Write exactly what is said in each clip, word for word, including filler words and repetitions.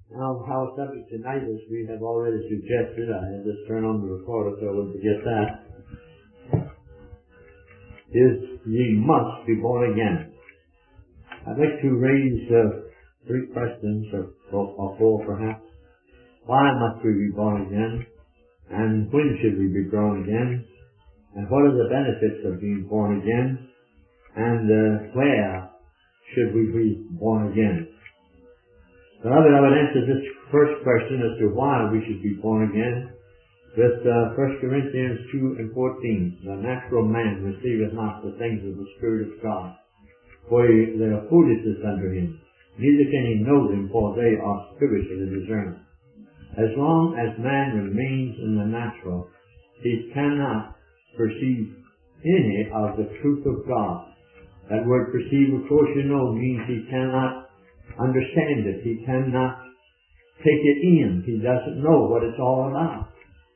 Now, our subject tonight, as we have already suggested, I had this turn on the recorder so I wouldn't forget that, is ye must be born again. I'd like to raise uh, three questions, or, or four perhaps. Why must we be born again? And when should we be born again? And what are the benefits of being born again? And uh, where should we be born again? So I would answer this first question as to why we should be born again with uh, First Corinthians two and fourteen. The natural man receiveth not the things of the Spirit of God, for they are foolishness unto him. Neither can he know them, for they are spiritually discerned. As long as man remains in the natural, he cannot perceive any of the truth of God. That word perceive, of course, you know, means he cannot understand it. He cannot take it in. He doesn't know what it's all about.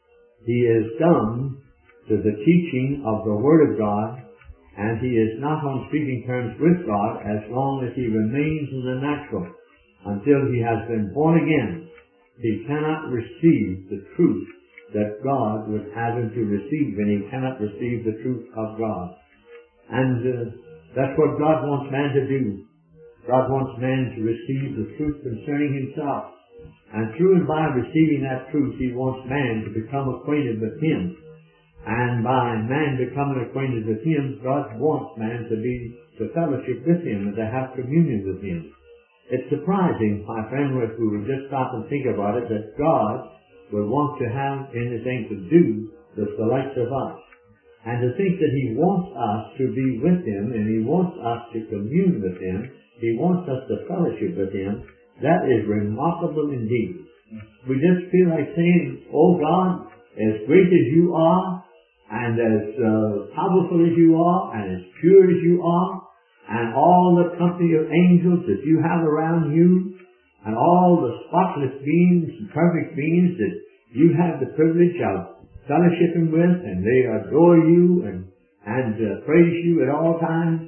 He is dumb to the teaching of the Word of God, and he is not on speaking terms with God as long as he remains in the natural. Until he has been born again, he cannot receive the truth that God would have him to receive, and he cannot receive the truth of God. And uh, that's what God wants man to do. God wants man to receive the truth concerning himself. And through and by receiving that truth, he wants man to become acquainted with him. And by man becoming acquainted with him, God wants man to be to fellowship with him and to have communion with him. It's surprising, my friend, if we would just stop and think about it, that God would want to have anything to do with the likes of us. And to think that he wants us to be with him, and he wants us to commune with him, he wants us to fellowship with him, that is remarkable indeed. We just feel like saying, oh God, as great as you are, and as uh, powerful as you are, and as pure as you are, and all the company of angels that you have around you, and all the spotless beings and perfect beings that you have the privilege of fellowshipping with, and they adore you and, and uh, praise you at all times,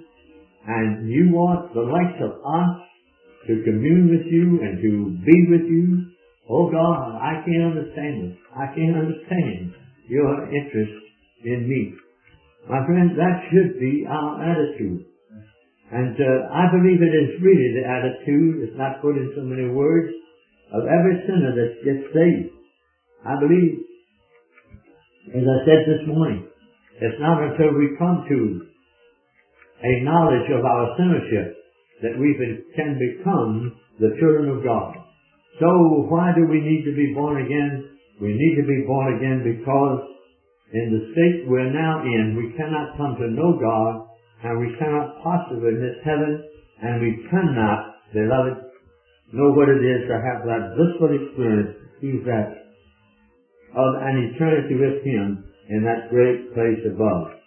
and you want the likes of us to commune with you and to be with you. Oh God, I can't understand it. I can't understand your interest in me. My friend, that should be our attitude. And uh, I believe it is really the attitude, it's not put in so many words, of every sinner that gets saved. I believe, as I said this morning, it's not until we come to a knowledge of our sinnership that we can become the children of God. So why do we need to be born again? We need to be born again because in the state we're now in, we cannot come to know God, and we cannot possibly miss heaven, and we cannot, beloved, know what it is to have that blissful experience, use that, of an eternity with him in that great place above.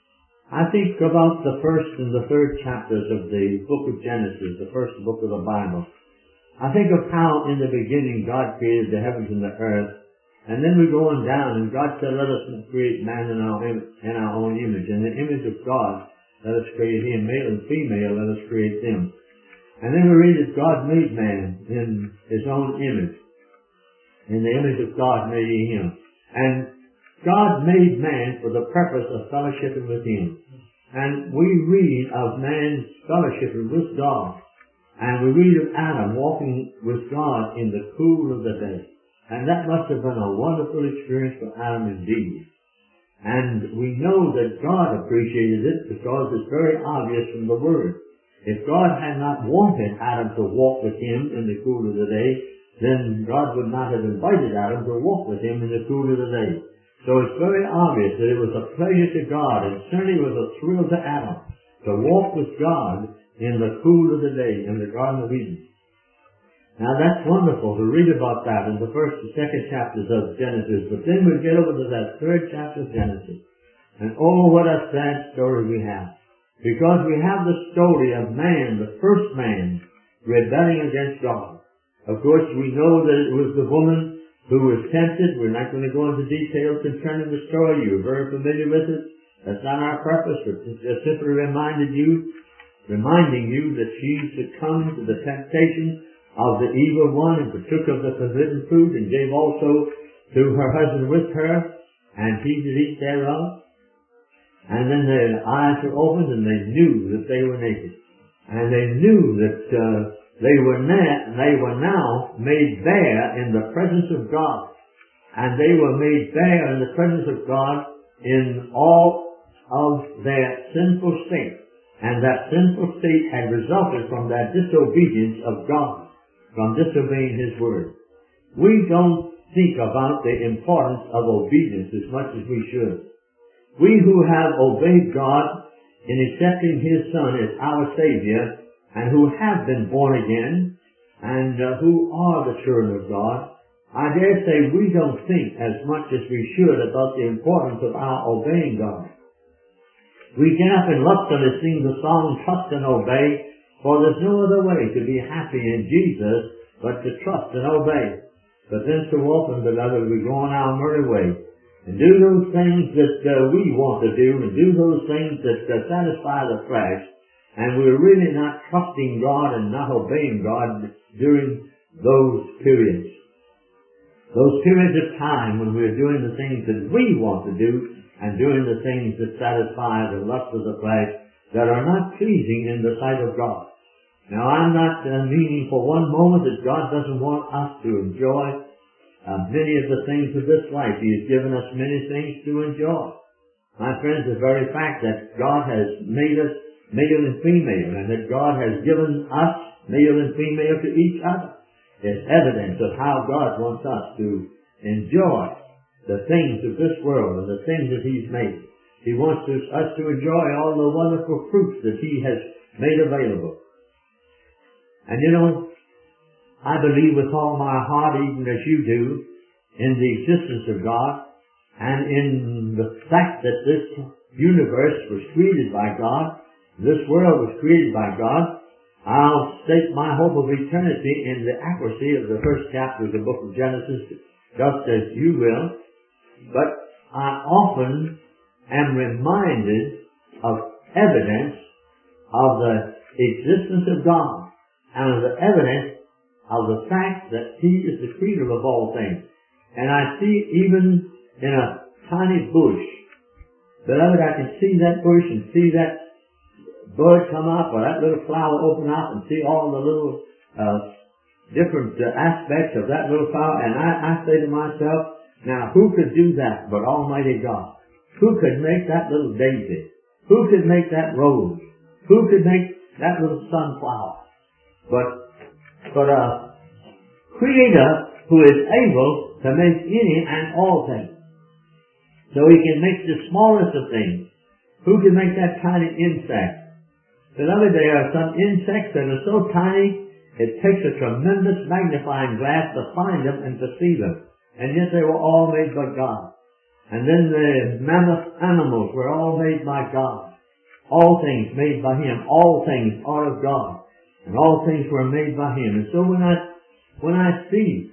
I think about the first and the third chapters of the book of Genesis, the first book of the Bible. I think of how in the beginning God created the heavens and the earth, and then we go on down and God said, let us create man in our, in our own image. In the image of God, let us create him, male and female, let us create them. And then we read that God made man in his own image. In the image of God made he him. And God made man for the purpose of fellowshipping with him. And we read of man's fellowshipping with God. And we read of Adam walking with God in the cool of the day. And that must have been a wonderful experience for Adam indeed. And we know that God appreciated it because it's very obvious from the Word. If God had not wanted Adam to walk with him in the cool of the day, then God would not have invited Adam to walk with him in the cool of the day. So it's very obvious that it was a pleasure to God, and certainly it was a thrill to Adam to walk with God in the cool of the day in the Garden of Eden. Now that's wonderful to read about that in the first and second chapters of Genesis, but then we get over to that third chapter of Genesis, and oh, what a sad story we have. Because we have the story of man, the first man, rebelling against God. Of course, we know that it was the woman who was tempted. We're not going to go into detail concerning the story. You're very familiar with it. That's not our purpose. We're just simply reminded you, reminding you that she succumbed to the temptation of the evil one and partook of the forbidden fruit and gave also to her husband with her, and he did eat thereof. And then their eyes were opened and they knew that they were naked. And they knew that uh, they were na- they were now made bare in the presence of God. And they were made bare in the presence of God in all of their sinful state. And that sinful state had resulted from that disobedience of God, from disobeying His word. We don't think about the importance of obedience as much as we should. We who have obeyed God in accepting His Son as our Savior, and who have been born again, and uh, who are the children of God, I dare say we don't think as much as we should about the importance of our obeying God. We get up and lustily sing the song, trust and obey, for there's no other way to be happy in Jesus but to trust and obey. But then so often, beloved, we go on our merry way and do those things that uh, we want to do and do those things that uh, satisfy the flesh, and we're really not trusting God and not obeying God during those periods. Those periods of time when we're doing the things that we want to do and doing the things that satisfy the lust of the flesh that are not pleasing in the sight of God. Now, I'm not uh, meaning for one moment that God doesn't want us to enjoy uh, many of the things of this life. He has given us many things to enjoy. My friends, the very fact that God has made us male and female, and that God has given us male and female to each other, is evidence of how God wants us to enjoy the things of this world and the things that He's made. He wants us to enjoy all the wonderful fruits that He has made available. And you know, I believe with all my heart, even as you do, in the existence of God, and in the fact that this universe was created by God, this world was created by God. I'll stake my hope of eternity in the accuracy of the first chapter of the book of Genesis, just as you will. But I often am reminded of evidence of the existence of God, and of the evidence of the fact that He is the creator of all things. And I see even in a tiny bush, beloved, I can see that bush and see that bird come up, or that little flower open up, and see all the little uh, different uh, aspects of that little flower. And I, I say to myself, now who could do that but Almighty God? Who could make that little daisy? Who could make that rose? Who could make that little sunflower? But, but a Creator who is able to make any and all things. So He can make the smallest of things. Who can make that tiny insect? Beloved, there are some insects that are so tiny, it takes a tremendous magnifying glass to find them and to see them. And yet they were all made by God. And then the mammoth animals were all made by God. All things made by Him. All things are of God. And all things were made by Him. And so when I, when I see,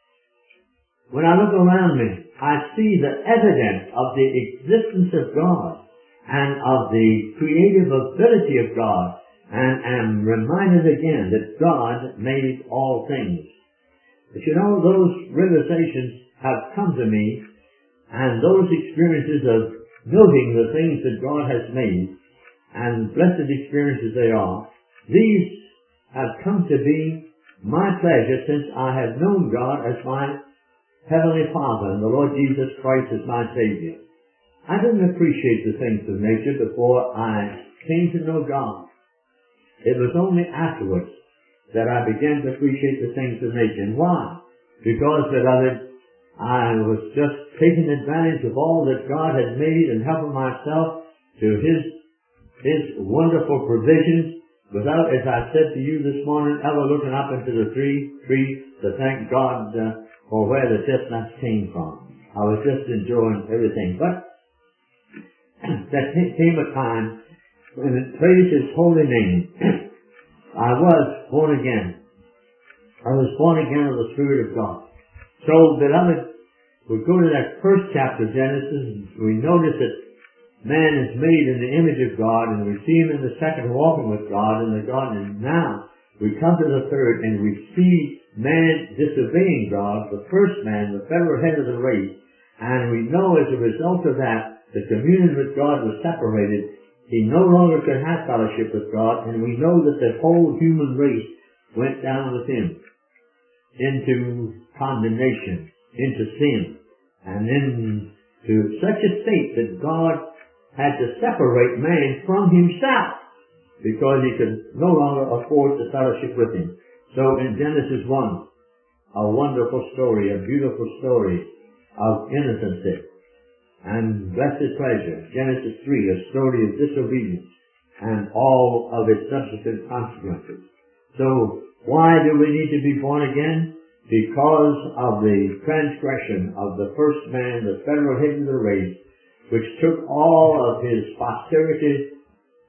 when I look around me, I see the evidence of the existence of God and of the creative ability of God, and am reminded again that God made all things. But you know, those realizations have come to me, and those experiences of noting the things that God has made, and blessed experiences they are, these have come to be my pleasure since I have known God as my Heavenly Father and the Lord Jesus Christ as my Savior. I didn't appreciate the things of nature before I came to know God. It was only afterwards that I began to appreciate the things of nature. And why? Because, beloved, I was just taking advantage of all that God had made and helping myself to His His wonderful provisions without, as I said to you this morning, ever looking up into the tree, tree to thank God uh, for where the chestnuts came from. I was just enjoying everything. But there came a time when it praised His holy name. I was born again. I was born again of the Spirit of God. So, beloved, we go to that first chapter of Genesis, and we notice that man is made in the image of God, and we see him in the second walking with God in the garden. And now we come to the third, and we see man disobeying God, the first man, the federal head of the race, and we know as a result of that, the communion with God was separated. He no longer could have fellowship with God, and we know that the whole human race went down with him into condemnation, into sin, and then to such a state that God had to separate man from himself because he could no longer afford to fellowship with him. So in Genesis one, a wonderful story, a beautiful story of innocency and blessed pleasure. Genesis three, a story of disobedience and all of its subsequent consequences. So why do we need to be born again? Because of the transgression of the first man, the federal head of the race, which took all of his posterity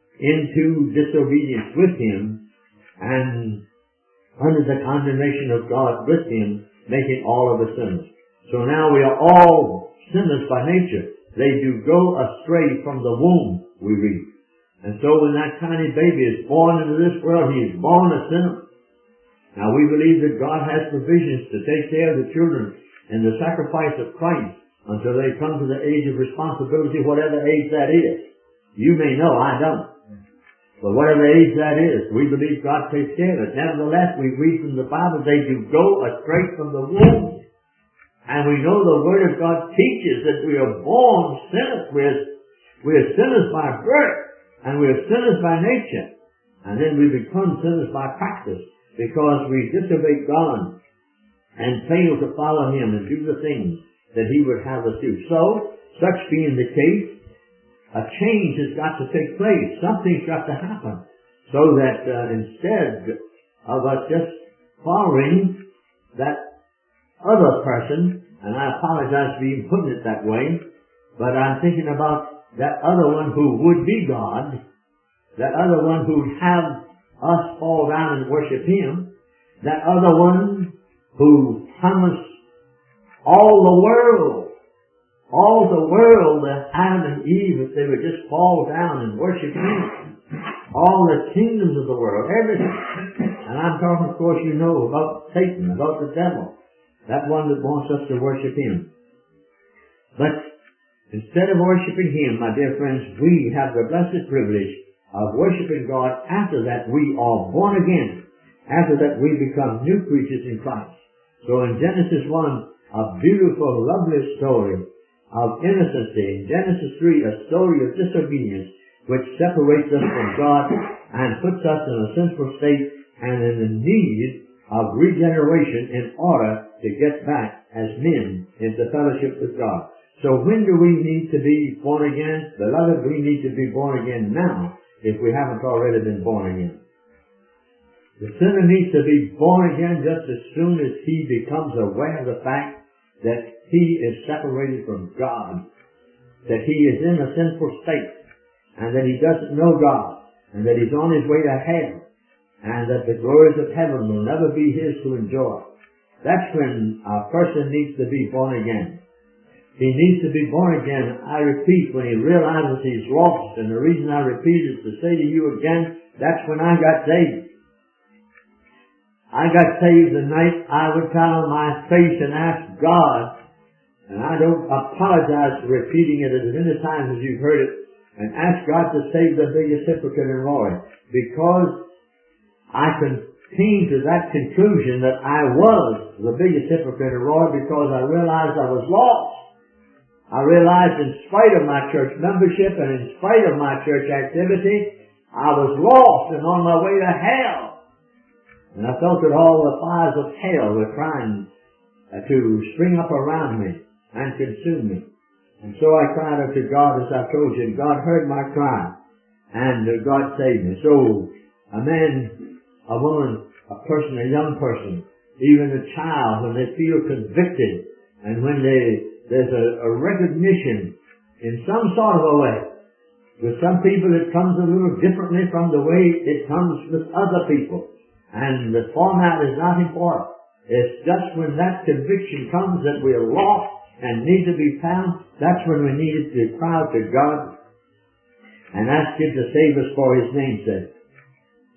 into disobedience with him and under the condemnation of God with him, making all of us sinners. So now we are all sinners by nature. They do go astray from the womb, we read. And so when that tiny baby is born into this world, he is born a sinner. Now we believe that God has provisions to take care of the children in the sacrifice of Christ until they come to the age of responsibility, whatever age that is. You may know, I don't. But whatever age that is, we believe God takes care of it. Nevertheless, we read from the Bible, they do go astray from the womb. And we know the Word of God teaches that we are born sinners. We are, we are sinners by birth, and we are sinners by nature. And then we become sinners by practice because we disobey God and fail to follow Him and do the things that He would have us do. So, such being the case, a change has got to take place. Something's got to happen so that uh, instead of us just following that other person, and I apologize for even putting it that way, but I'm thinking about that other one who would be God, that other one who'd have us fall down and worship Him, that other one who promised all the world, all the world, that Adam and Eve, if they would just fall down and worship Him, all the kingdoms of the world, everything. And I'm talking, of course, you know, about Satan, about the devil, that one that wants us to worship him. But instead of worshiping Him, my dear friends, we have the blessed privilege of worshiping God after that we are born again. After that we become new creatures in Christ. So in Genesis one, a beautiful, lovely story of innocency. In Genesis three, a story of disobedience which separates us from God and puts us in a sinful state and in the need of regeneration in order to get back as men into fellowship with God. So when do we need to be born again? Beloved, we need to be born again now if we haven't already been born again. The sinner needs to be born again just as soon as he becomes aware of the fact that he is separated from God, that he is in a sinful state, and that he doesn't know God, and that he's on his way to hell, and that the glories of heaven will never be his to enjoy. That's when a person needs to be born again. He needs to be born again, I repeat, when he realizes he's lost. And the reason I repeat is to say to you again, that's when I got saved. I got saved the night I would fall on my face and ask God, and I don't apologize for repeating it as many times as you've heard it, and ask God to save the biggest hypocrite in Roy, because I came to that conclusion that I was the biggest hypocrite in Roy because I realized I was lost. I realized in spite of my church membership and in spite of my church activity, I was lost and on my way to hell. And I felt that all the fires of hell were trying to spring up around me and consume me. And so I cried unto God, as I told you, and God heard my cry, and God saved me. So a man, a woman, a person, a young person, even a child, when they feel convicted and when they There's a, a recognition in some sort of a way. With some people it comes a little differently from the way it comes with other people. And the format is not important. It's just when that conviction comes that we are lost and need to be found, that's when we need to cry out to God and ask Him to save us for His name's sake.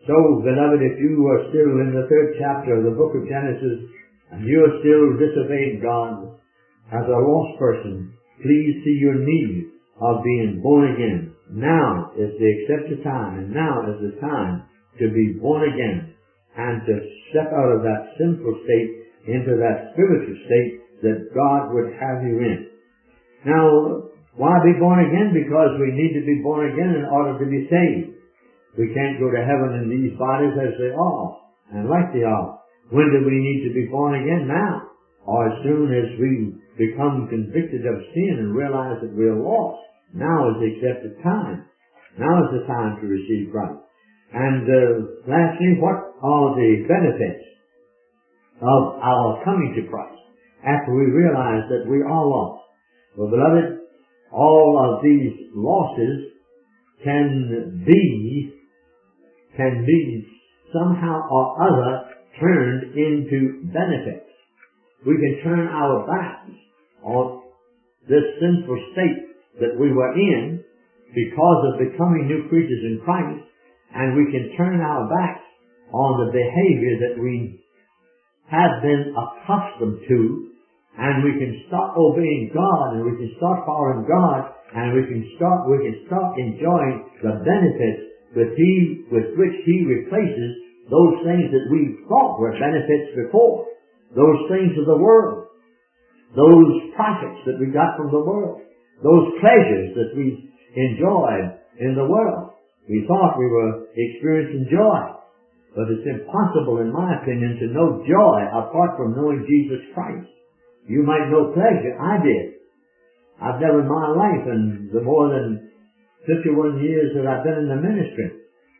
So, beloved, if you are still in the third chapter of the book of Genesis, and you are still disobeying God as a lost person, please see your need of being born again. Now is the accepted time, and now is the time to be born again and to step out of that sinful state into that spiritual state that God would have you in. Now, why be born again? Because we need to be born again in order to be saved. We can't go to heaven in these bodies as they are, and like they are. When do we need to be born again? Now. Or as soon as we become convicted of sin and realize that we're lost. Now is the accepted time. Now is the time to receive Christ. And uh, lastly, what are the benefits of our coming to Christ after we realize that we are lost? Well, beloved, all of these losses can be can be somehow or other turned into benefits. We can turn our backs on this sinful state that we were in because of becoming new creatures in Christ, and we can turn our backs on the behavior that we have been accustomed to, and we can start obeying God, and we can start following God, and we can start we can start enjoying the benefits with he with which He replaces those things that we thought were benefits before, those things of the world, those profits that we got from the world, those pleasures that we enjoyed in the world. We thought we were experiencing joy, but it's impossible, in my opinion, to know joy apart from knowing Jesus Christ. You might know pleasure. I did. I've never in my life, in the more than fifty-one years that I've been in the ministry,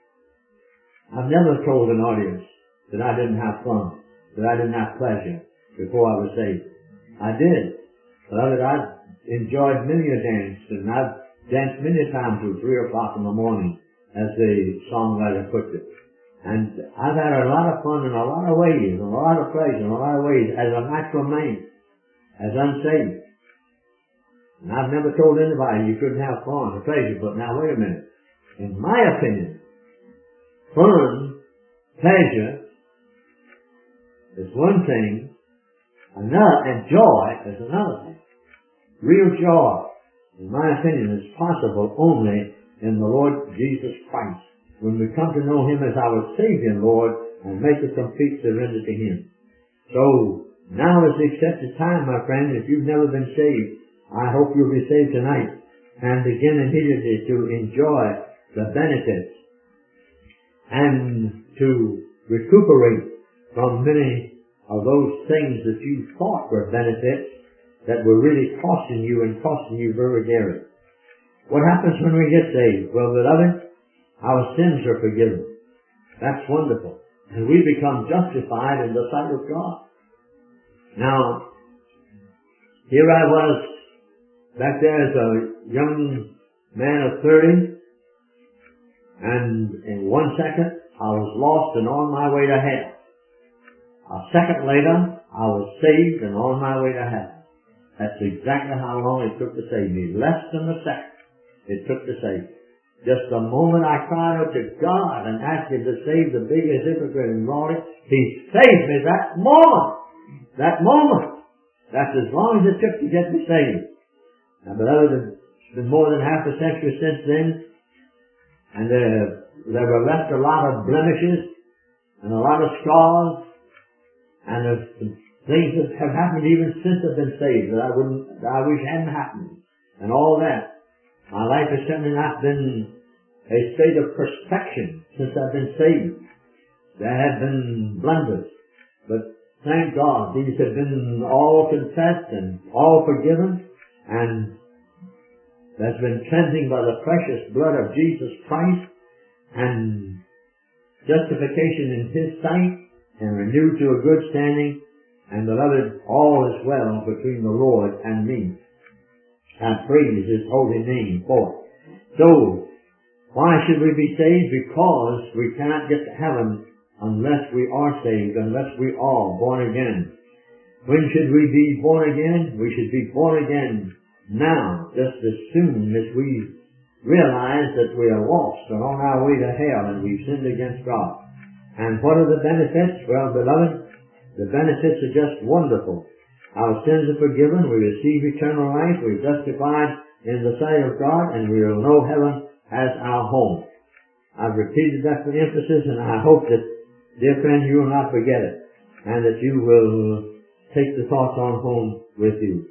I've never told an audience that I didn't have fun, that I didn't have pleasure before I was saved. I did. Beloved, I've enjoyed many a dance, and I've danced many times till three o'clock in the morning, as the songwriter puts it. And I've had a lot of fun in a lot of ways, and a lot of pleasure in a lot of ways, as a natural man, as unsaved. And I've never told anybody you couldn't have fun or pleasure, but now wait a minute. In my opinion, fun, pleasure is one thing, another, and joy is another thing. Real joy, in my opinion, is possible only in the Lord Jesus Christ, when we come to know Him as our Savior and Lord and make a complete surrender to Him. So, now is the accepted time, my friend. If you've never been saved, I hope you'll be saved tonight and begin immediately to enjoy the benefits and to recuperate from many of those things that you thought were benefits that were really costing you and costing you very dearly. What happens when we get saved? Well, beloved, our sins are forgiven. That's wonderful. And we become justified in the sight of God. Now, here I was back there as a young man of thirty, and in one second I was lost and on my way to hell. A second later, I was saved and on my way to hell. That's exactly how long it took to save me. Less than a second it took to save me. Just the moment I cried out to God and asked Him to save the biggest hypocrite in Raleigh, He saved me that moment. That moment. That's as long as it took to get me saved. Now, beloved, it's been more than half a century since then, and there, there were left a lot of blemishes and a lot of scars, and there's things that have happened even since I've been saved that I wouldn't, that I wish hadn't happened, and all that. My life has certainly not been a state of perfection since I've been saved. There have been blunders, but thank God these have been all confessed and all forgiven, and there's been cleansing by the precious blood of Jesus Christ, and justification in His sight, and renewed to a good standing, and beloved, all is well between the Lord and me. And praise His holy name for it. So, why should we be saved? Because we cannot get to heaven unless we are saved, unless we are born again. When should we be born again? We should be born again now, just as soon as we realize that we are lost and on our way to hell and we've sinned against God. And what are the benefits? Well, beloved, the benefits are just wonderful. Our sins are forgiven, we receive eternal life, we're justified in the sight of God, and we will know heaven as our home. I've repeated that for emphasis, and I hope that, dear friend, you will not forget it, and that you will take the thoughts on home with you.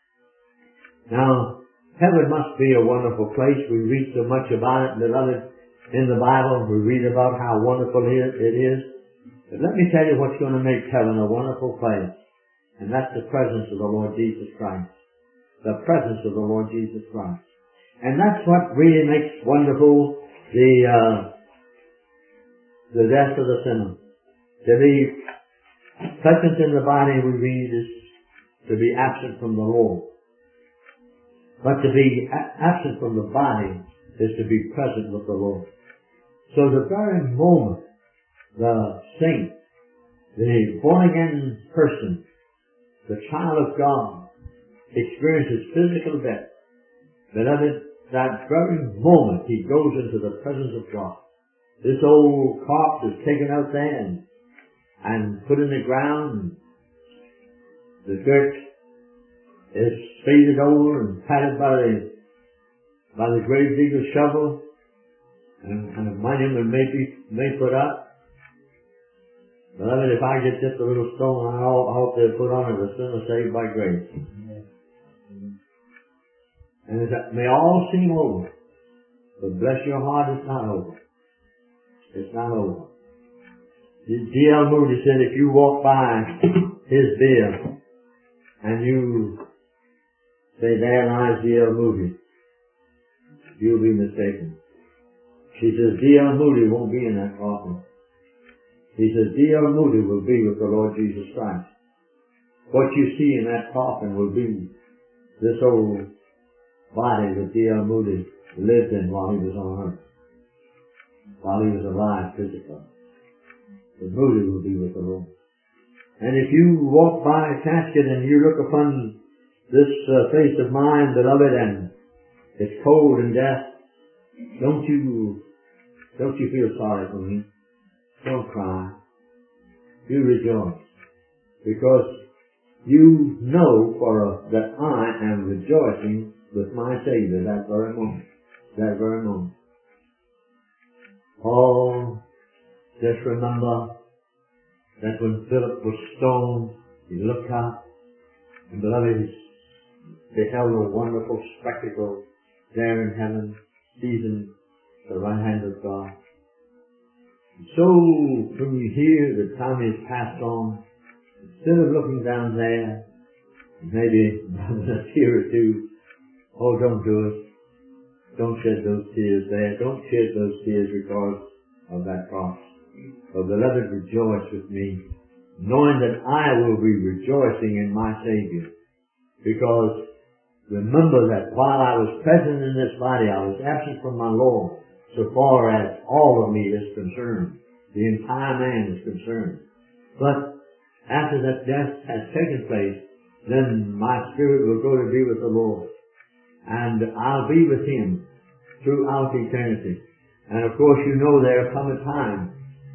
Now, heaven must be a wonderful place. We read so much about it, beloved, in the Bible. We read about how wonderful it is. But let me tell you what's going to make heaven a wonderful place, and that's the presence of the Lord Jesus Christ. The presence of the Lord Jesus Christ. And that's what really makes wonderful the uh, the death of the sinner. To be present in the body, we read, is to be absent from the Lord. But to be a- absent from the body is to be present with the Lord. So the very moment the saint, the born-again person, the child of God, experiences physical death, beloved, that very moment he goes into the presence of God. This old corpse is taken out there and, and put in the ground. The dirt is spaded over and patted by the by the grave digger's shovel, and, and a monument may be may put up. Beloved, if I get just a little stone, I hope they'll put on it, a sinner saved by grace. And it may all seem over, but bless your heart, it's not over. It's not over. D L Moody said if you walk by his bier and you say, there lies D L Moody, you'll be mistaken. She says, D L Moody won't be in that coffin. He says, D L Moody will be with the Lord Jesus Christ. What you see in that coffin will be this old body that D L Moody lived in while he was on earth, while he was alive physically. But Moody will be with the Lord. And if you walk by a casket and you look upon this uh, face of mine, beloved, and it's cold and death, don't you, don't you feel sorry for me? Don't cry. You rejoice. Because you know for a, that I am rejoicing with my Savior that very moment. That very moment. Oh, just remember that when Philip was stoned, he looked up, and beloved, he beheld a wonderful spectacle there in heaven, seated at the right hand of God. And so, when you hear that time is passed on, instead of looking down there, maybe a tear or two, oh, don't do it. Don't shed those tears there. Don't shed those tears because of that cross. But beloved, rejoice with me, knowing that I will be rejoicing in my Savior. Because remember that while I was present in this body, I was absent from my Lord, so far as all of me is concerned. The entire man is concerned. But after that death has taken place, then my spirit will go to be with the Lord. And I'll be with Him throughout eternity. And of course you know there'll come a time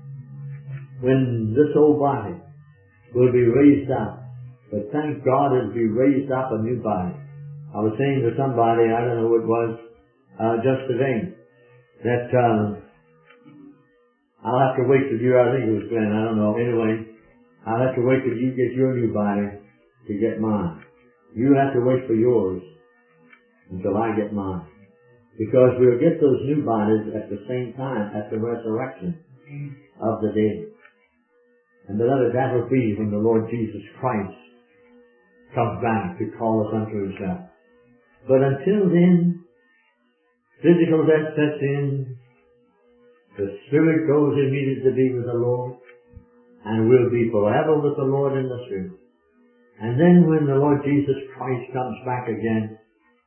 when this old body will be raised up. But thank God it'll be raised up a new body. I was saying to somebody, I don't know who it was, uh, just today, that uh, I'll have to wait till you, I think it was Glenn, I don't know, anyway, I'll have to wait till you get your new body to get mine. You'll have to wait for yours until I get mine. Because we'll get those new bodies at the same time at the resurrection of the dead. And beloved, that will be when the Lord Jesus Christ comes back to call us unto Himself. But until then, physical death sets in, the Spirit goes immediately to be with the Lord, and we'll be forever with the Lord in the Spirit. And then when the Lord Jesus Christ comes back again,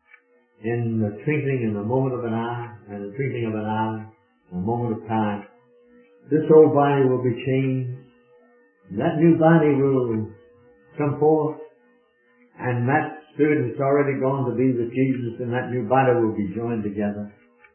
in the twinkling, in the moment of an eye, and the twinkling of an eye, a moment of time, this old body will be changed. That new body will come forth, and that spirit that's already gone to be with Jesus and that new body will be joined together.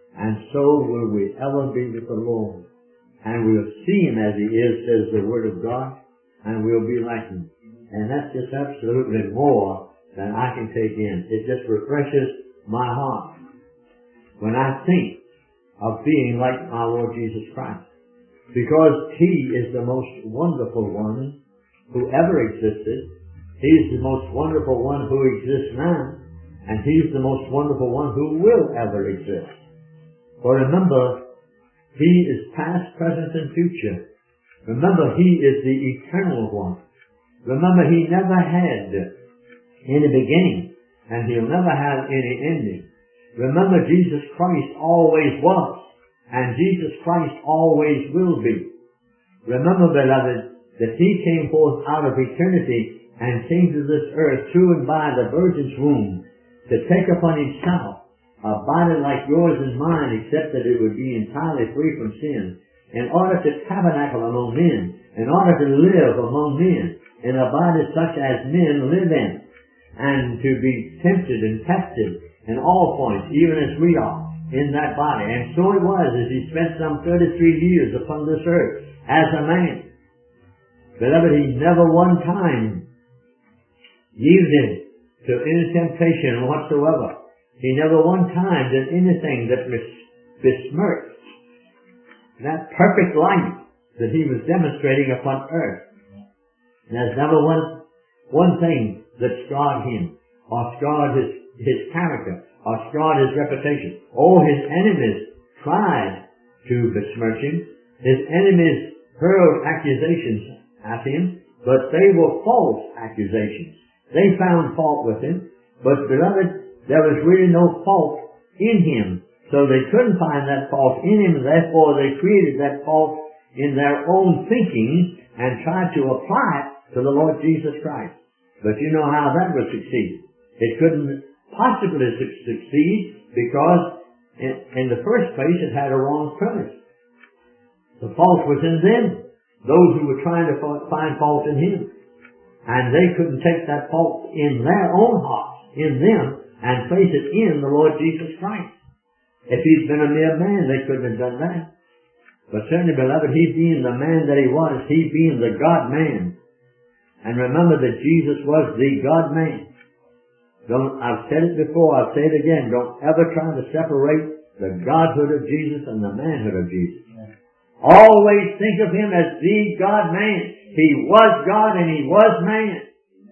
and so will we ever be with the Lord. And we'll see Him as He is, says the Word of God, and we'll be like Him. And that's just absolutely more than I can take in. It just refreshes my heart when I think of being like our Lord Jesus Christ. Because He is the most wonderful one who ever existed. He's the most wonderful one who exists now. And He's the most wonderful one who will ever exist. For remember, He is past, present, and future. Remember, He is the eternal one. Remember, He never had any beginning, and He'll never have any ending. Remember, Jesus Christ always was, and Jesus Christ always will be. Remember, beloved, that He came forth out of eternity and came to this earth through and by the Virgin's womb to take upon Himself a body like yours and mine, except that it would be entirely free from sin, in order to tabernacle among men, in order to live among men, in a body such as men live in, and to be tempted and tested in all points, even as we are, in that body. And so it was as He spent some thirty-three years upon this earth as a man. Beloved, He never one time yielded to any temptation whatsoever. He never one time did anything that besmirched that perfect life that He was demonstrating upon earth. And there's never one, one thing that scarred Him, or scarred His, his character, or scarred His reputation. All His enemies tried to besmirch Him. His enemies hurled accusations at Him, but they were false accusations. They found fault with Him, but beloved, there was really no fault in Him. So they couldn't find that fault in Him, and therefore they created that fault in their own thinking and tried to apply it to the Lord Jesus Christ. But you know how that would succeed. It couldn't possibly su- succeed because in, in the first place it had a wrong premise. The fault was in them, those who were trying to find fault in Him. And they couldn't take that fault in their own hearts, in them, and place it in the Lord Jesus Christ. If He'd been a mere man, they couldn't have done that. But certainly, beloved, He being the man that He was, He being the God-man. And remember that Jesus was the God-man. Don't, I've said it before, I'll say it again, don't ever try to separate the Godhood of Jesus and the manhood of Jesus. Always think of Him as the God-man. He was God and He was man.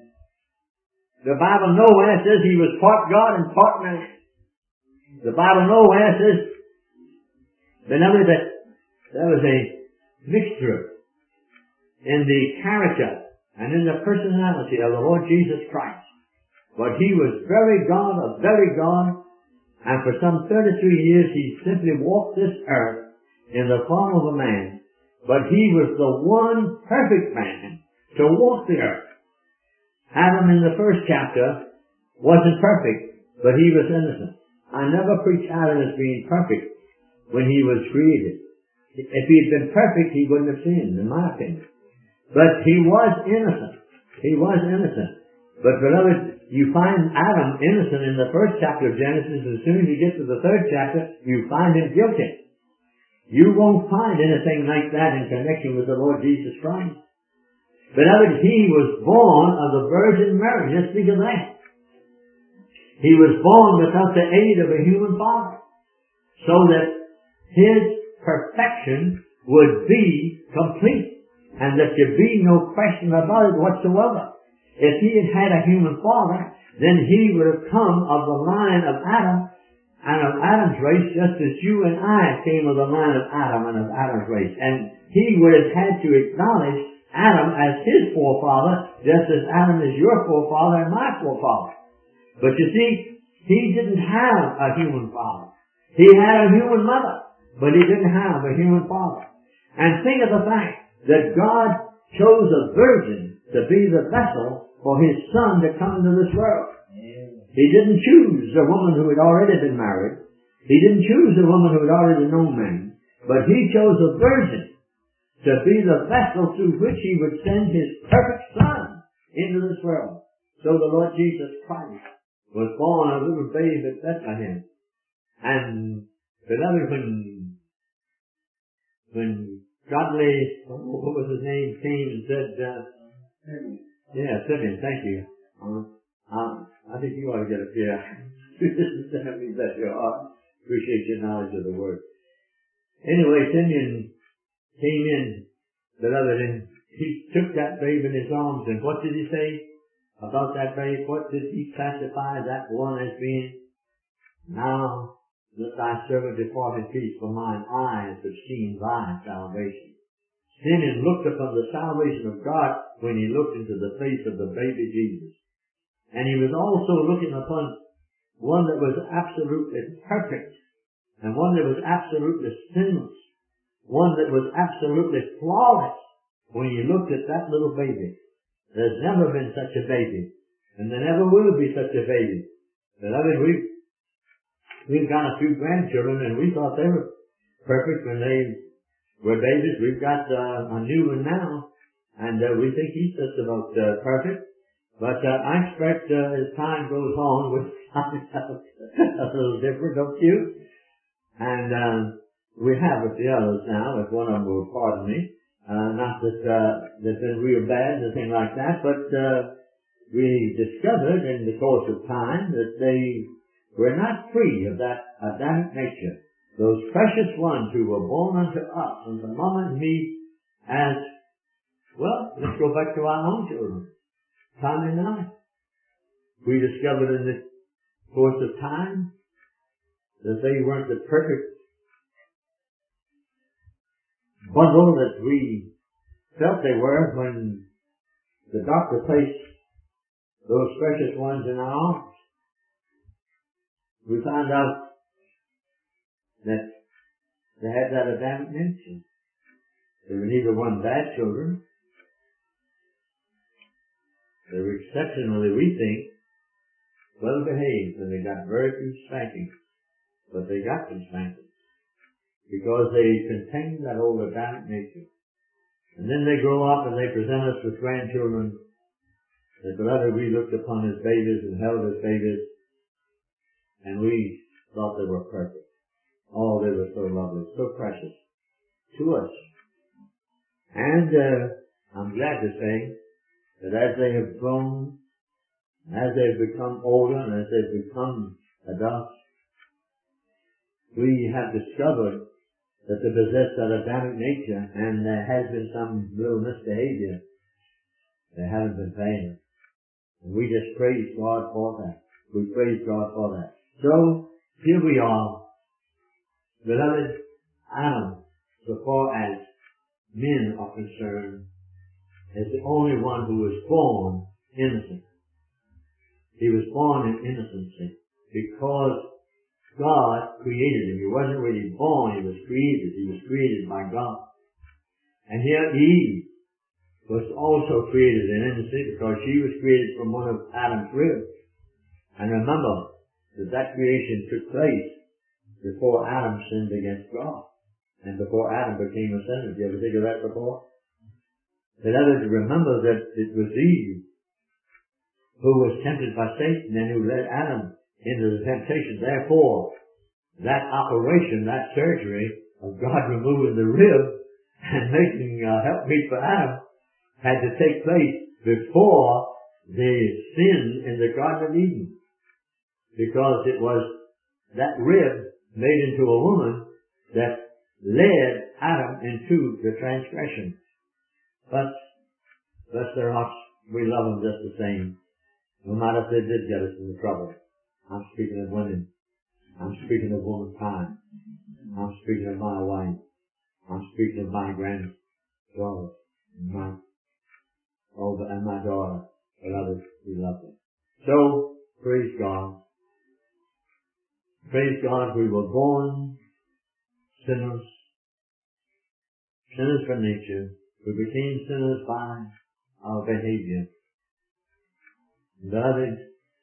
The Bible nowhere says He was part God and part man. The Bible nowhere says, remember that there was a mixture in the character and in the personality of the Lord Jesus Christ. But He was very God, a very God, and for some thirty-three years He simply walked this earth in the form of a man. But He was the one perfect man to walk the earth. Adam in the first chapter wasn't perfect, but he was innocent. I never preached Adam as being perfect when he was created. If he had been perfect, he wouldn't have sinned, in my opinion. But he was innocent. He was innocent. But beloved, you find Adam innocent in the first chapter of Genesis. As soon as you get to the third chapter, you find him guilty. You won't find anything like that in connection with the Lord Jesus Christ. Beloved, He was born of the Virgin Mary. Just think of that. He was born without the aid of a human father, so that His perfection would be complete, and that there be no question about it whatsoever. If He had had a human father, then He would have come of the line of Adam, and of Adam's race, just as you and I came of the line of Adam and of Adam's race. And He would have had to acknowledge Adam as His forefather, just as Adam is your forefather and my forefather. But you see, He didn't have a human father. He had a human mother, but He didn't have a human father. And think of the fact that God chose a virgin to be the vessel for His Son to come into this world. He didn't choose a woman who had already been married. He didn't choose a woman who had already known men. But He chose a virgin to be the vessel through which He would send His perfect Son into this world. So the Lord Jesus Christ was born a little babe at Bethlehem. And Beloved, when, when godly, what was his name, came and said, uh, yeah, Simeon, thank you. Uh, uh, I think you ought to get up here. Bless your heart. Appreciate your knowledge of the word. Anyway, Simeon came in, beloved, and he took that babe in his arms, and what did he say about that babe? What did he classify that one as being? Now let thy servant depart in peace, for mine eyes have seen thy salvation. Simeon looked upon the salvation of God when he looked into the face of the baby Jesus. And he was also looking upon one that was absolutely perfect, and one that was absolutely sinless, one that was absolutely flawless. When you looked at that little baby, there's never been such a baby, and there never will be such a baby. Beloved, we've, we've got a few grandchildren, and we thought they were perfect when they were babies. We've got uh, a new one now, and uh, we think he's just about uh, perfect. But uh, I expect uh, as time goes on, we'll find out a little different, don't you? And uh, we have with the others now, if one of them will pardon me. Uh, not that uh, they've been real bad or anything like that, but uh, we discovered in the course of time that they were not free of that Adamic nature. Those precious ones who were born unto us, and the mama and me, as, well, let's go back to our own children. Time and I. We discovered in the course of time that they weren't the perfect bundle that we felt they were when the doctor placed those precious ones in our arms. We found out that they had that Adamic nature. They were neither one bad children. They were exceptionally, we think, well behaved, and they got very few spankings. But they got some spankings, because they contain that old Adamic nature. And then they grow up and they present us with grandchildren that, beloved, we looked upon as babies and held as babies, and we thought they were perfect. Oh, they were so lovely, so precious to us. And uh, I'm glad to say that as they have grown, as they've become older, and as they've become adults, we have discovered that they possess that Adamic nature, and there has been some little misbehavior. They haven't been paying it. And we just praise God for that. We praise God for that. So, here we are. Beloved, Adam, so far as men are concerned, is the only one who was born innocent. He was born in innocency because God created him. He wasn't really born, he was created. He was created by God. And here Eve was also created in innocency because she was created from one of Adam's ribs. And remember that that creation took place before Adam sinned against God, and before Adam became a sinner. Did you ever think of that before? Beloved, remember that it was Eve who was tempted by Satan and who led Adam into the temptation. Therefore, that operation, that surgery of God removing the rib and making a helpmeet for Adam had to take place before the sin in the Garden of Eden. Because it was that rib made into a woman that led Adam into the transgression. But, bless their hearts, we love them just the same, no matter if they did get us into trouble. I'm speaking of women. I'm speaking of womankind. I'm speaking of my wife. I'm speaking of my granddaughter, my, oh, and my daughter. Beloved, we love them. So, praise God. Praise God, we were born sinners, sinners from nature. We became sinners by our behavior. Beloved,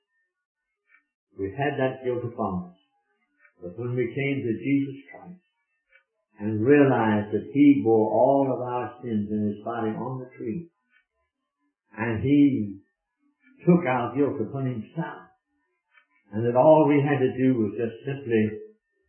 we had that guilt upon us. But when we came to Jesus Christ and realized that He bore all of our sins in His body on the tree, and He took our guilt upon Himself, and that all we had to do was just simply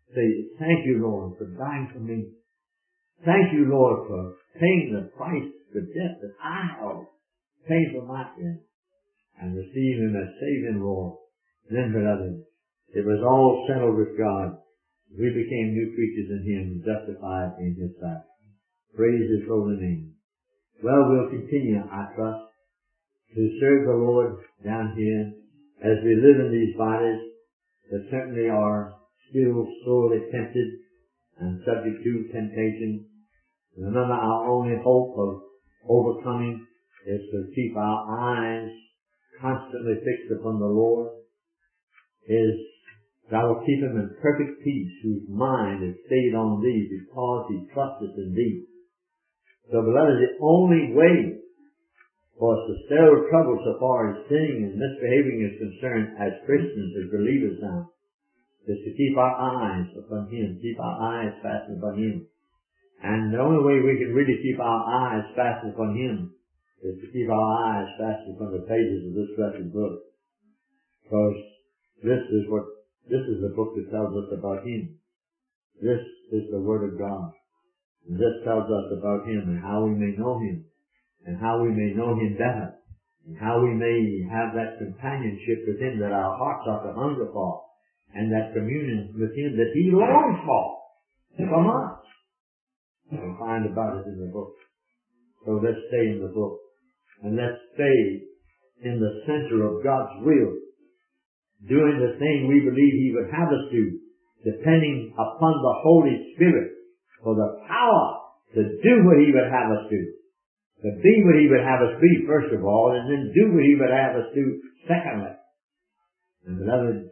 say, thank you, Lord, for dying for me. Thank you, Lord, for paying the price, the debt that I owe, paying for my sin, and receive Him as saving Lord. Then, beloved, it was all settled with God. We became new creatures in Him, justified in His sight. Praise His holy name. Well, we'll continue, I trust, to serve the Lord down here as we live in these bodies that certainly are still sorely tempted and subject to temptation. Remember, our only hope of overcoming is to keep our eyes constantly fixed upon the Lord. Is thou wilt keep him in perfect peace, whose mind is stayed on thee, because he trusteth in thee. So, beloved, the only way for us to stay out of trouble so far as sinning and misbehaving is concerned as Christians, as believers now, is to keep our eyes upon Him, keep our eyes fastened upon Him. And the only way we can really keep our eyes fastened upon Him is to keep our eyes fastened upon the pages of this blessed book. Because this is what, this is the book that tells us about Him. This is the Word of God. And this tells us about Him and how we may know Him, and how we may know Him better, and how we may have that companionship with Him that our hearts are to hunger for, and that communion with Him that He longs for from us. We'll find about it in the book. So let's stay in the book, and let's stay in the center of God's will, doing the thing we believe He would have us do, depending upon the Holy Spirit for the power to do what He would have us do. To be what He would have us be, first of all, and then do what He would have us do, secondly. And beloved,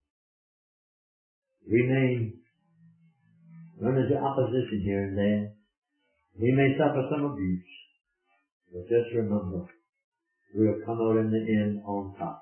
we may run into opposition here and there. We may suffer some abuse. But just remember, we'll come out in the end on top.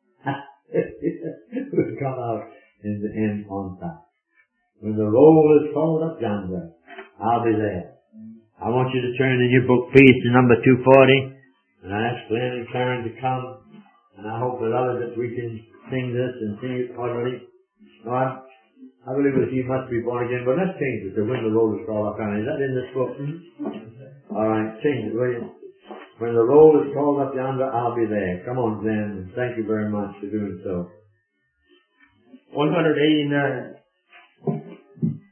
We'll come out in the end on top. When the roll is called up yonder, I'll be there. I want you to turn in your book, please, to number two forty. And I ask Glenn and Karen to come. And I hope, beloved, that we can sing this and sing it heartily. God, I believe that you must be born again, but let's change it to when the roll is called up yonder. Is that in this book? All right, change it, will you? When the roll is called up yonder, I'll be there. Come on, Glenn, and thank you very much for doing so. one eighty-nine.